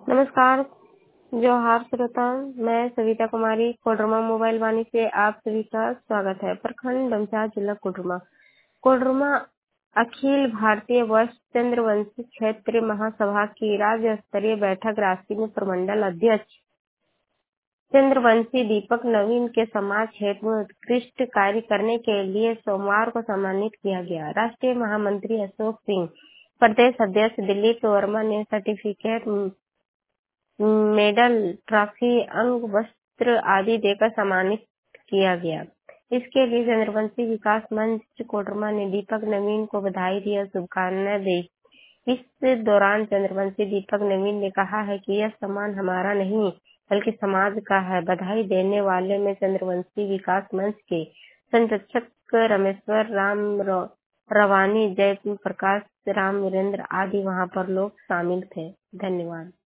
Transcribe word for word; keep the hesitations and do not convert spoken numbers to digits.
नमस्कार जोहार श्रोता, मैं सविता कुमारी कोडरमा मोबाइल वाणी से आप सभी का स्वागत है। प्रखंड डमचार जिला कोडरमा कोडरमा अखिल भारतीय वरिष्ठ चंद्रवंशी क्षेत्रीय महासभा की राज्य स्तरीय बैठक राशि में प्रमंडल अध्यक्ष चंद्रवंशी दीपक नवीन के समाज क्षेत्र में उत्कृष्ट कार्य करने के लिए सोमवार को सम्मानित किया गया। राष्ट्रीय महामंत्री अशोक सिंह, प्रदेश अध्यक्ष दिलीप वर्मा ने सर्टिफिकेट, मेडल, ट्रॉफी, अंग वस्त्र आदि देकर सम्मानित किया गया। इसके लिए चंद्रवंशी विकास मंच कोडरमा ने दीपक नवीन को बधाई दी और शुभकामनाएं दी। इस दौरान चंद्रवंशी दीपक नवीन ने कहा है कि यह सम्मान हमारा नहीं बल्कि समाज का है। बधाई देने वाले में चंद्रवंशी विकास मंच के संरक्षक रमेश्वर राम रवानी, जय प्रकाश, राम वीरेंद्र आदि वहां पर लोग शामिल थे। धन्यवाद।